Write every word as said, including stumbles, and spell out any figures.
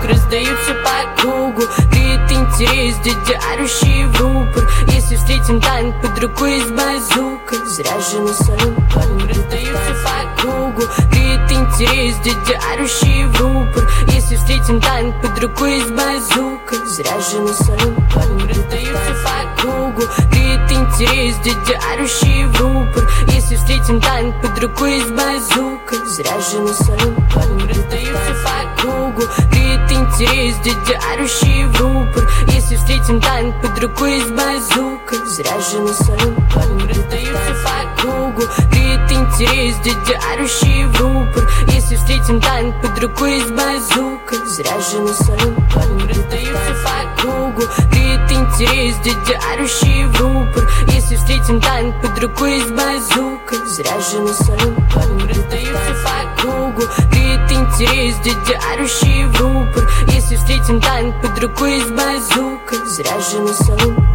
вокруг раздаются по кругу. Греет интерес, дядя орущий в рупор. Если встретим танк под рукой с базукой, зря же на своем вокруг раздаются по кругу. Греет интерес, дядя орущий в рупор. Если встретим танк под рукой с базукой, зря же на своем вокруг раздаются по кругу. Греет интерес, дядя орущий в рупор. Если встретим танк под рукой с базукой, зря же на своем вокруг раздаются по кругу. Греет интерес, дядя орущий в рупор. Если встретим танк под рукой с базукой, зря же на своем вокруг раздаются по кругу. Греет интерес, дядя орущий в рупор. Если встретим танк под рукой с базукой, зря же на своем вокруг раздаются по кругу. Греет интерес, дядя орущий в рупор. Если встретим танк под рукой с базукой, зря же на своем вокруг раздаются по кругу. Греет интерес, дядя орущий в рупор. Если встретим танк под рукой с базукой, зря же на своем